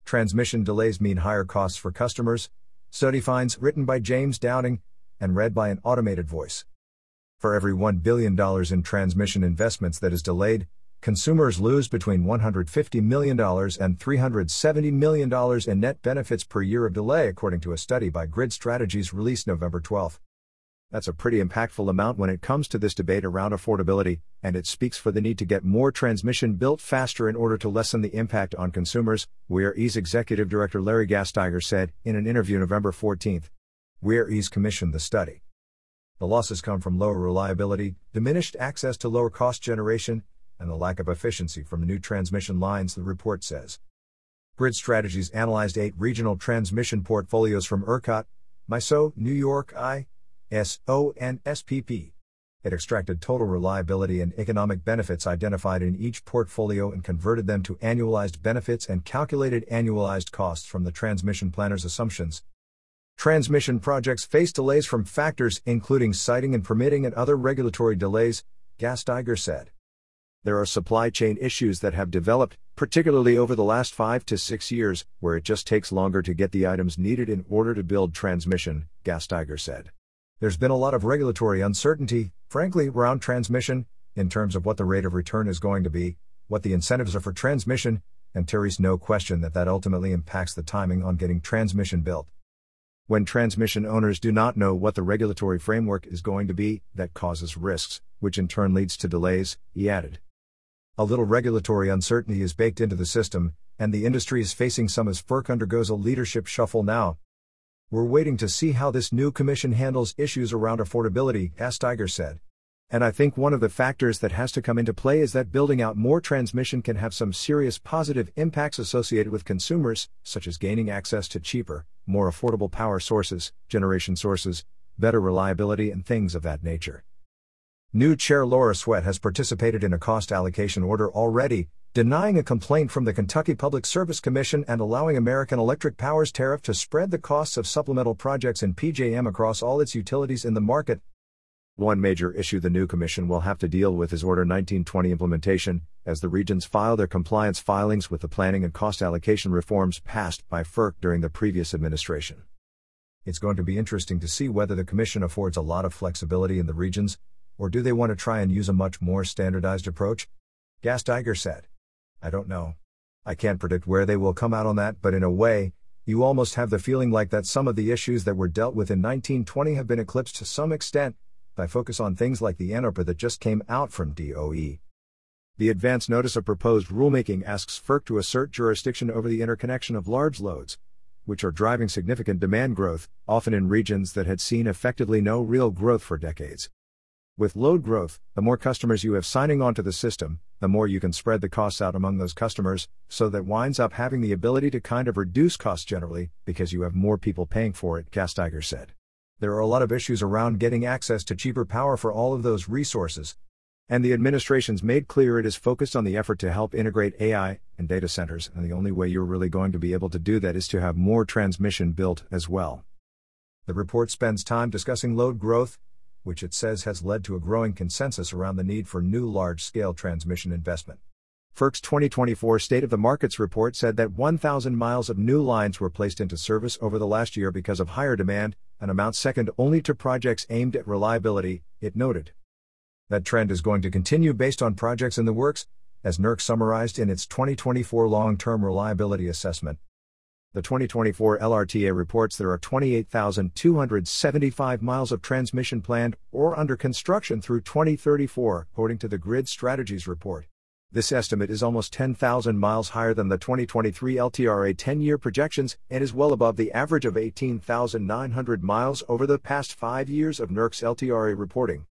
Transmission delays mean higher costs for customers, study finds, written by James Downing, and read by an automated voice. For every $1 billion in transmission investments that is delayed, consumers lose between $150 million and $370 million in net benefits per year of delay, according to a study by Grid Strategies released November 12. That's a pretty impactful amount when it comes to this debate around affordability, and it speaks for the need to get more transmission built faster in order to lessen the impact on consumers, WareEase Executive Director Larry Gasteiger said in an interview November 14. WareEase commissioned the study. The losses come from lower reliability, diminished access to lower cost generation, and the lack of efficiency from new transmission lines, the report says. Grid Strategies analyzed 8 regional transmission portfolios from ERCOT, MISO, New York ISO, and SPP. It extracted total reliability and economic benefits identified in each portfolio and converted them to annualized benefits and calculated annualized costs from the transmission planner's assumptions. Transmission projects face delays from factors including siting and permitting and other regulatory delays, Gasteiger said. There are supply chain issues that have developed, particularly over the last 5 to 6 years, where it just takes longer to get the items needed in order to build transmission, Gasteiger said. There's been a lot of regulatory uncertainty, frankly, around transmission, in terms of what the rate of return is going to be, what the incentives are for transmission, and there's no question that ultimately impacts the timing on getting transmission built. When transmission owners do not know what the regulatory framework is going to be, that causes risks, which in turn leads to delays, he added. A little regulatory uncertainty is baked into the system, and the industry is facing some as FERC undergoes a leadership shuffle now. We're waiting to see how this new commission handles issues around affordability, Gasteiger said. And I think one of the factors that has to come into play is that building out more transmission can have some serious positive impacts associated with consumers, such as gaining access to cheaper, more affordable power sources, generation sources, better reliability, and things of that nature. New Chair Laura Sweat has participated in a cost allocation order already, denying a complaint from the Kentucky Public Service Commission and allowing American Electric Power's tariff to spread the costs of supplemental projects in PJM across all its utilities in the market. One major issue the new commission will have to deal with is Order 1920 implementation, as the regions file their compliance filings with the planning and cost allocation reforms passed by FERC during the previous administration. It's going to be interesting to see whether the commission affords a lot of flexibility in the regions, or do they want to try and use a much more standardized approach? Gasteiger said. I don't know. I can't predict where they will come out on that, but in a way, you almost have the feeling like that some of the issues that were dealt with in 1920 have been eclipsed to some extent, by focus on things like the NOPR that just came out from DOE. The advance notice of proposed rulemaking asks FERC to assert jurisdiction over the interconnection of large loads, which are driving significant demand growth, often in regions that had seen effectively no real growth for decades. With load growth, the more customers you have signing onto the system, the more you can spread the costs out among those customers, so that winds up having the ability to kind of reduce costs generally, because you have more people paying for it, Gasteiger said. There are a lot of issues around getting access to cheaper power for all of those resources. And the administration's made clear it is focused on the effort to help integrate AI and data centers, and the only way you're really going to be able to do that is to have more transmission built as well. The report spends time discussing load growth, which it says has led to a growing consensus around the need for new large-scale transmission investment. FERC's 2024 State of the Markets report said that 1,000 miles of new lines were placed into service over the last year because of higher demand, an amount second only to projects aimed at reliability, it noted. That trend is going to continue based on projects in the works, as NERC summarized in its 2024 Long-Term Reliability Assessment. The 2024 LRTA reports there are 28,275 miles of transmission planned or under construction through 2034, according to the Grid Strategies report. This estimate is almost 10,000 miles higher than the 2023 LTRA 10-year projections and is well above the average of 18,900 miles over the past 5 years of NERC's LTRA reporting.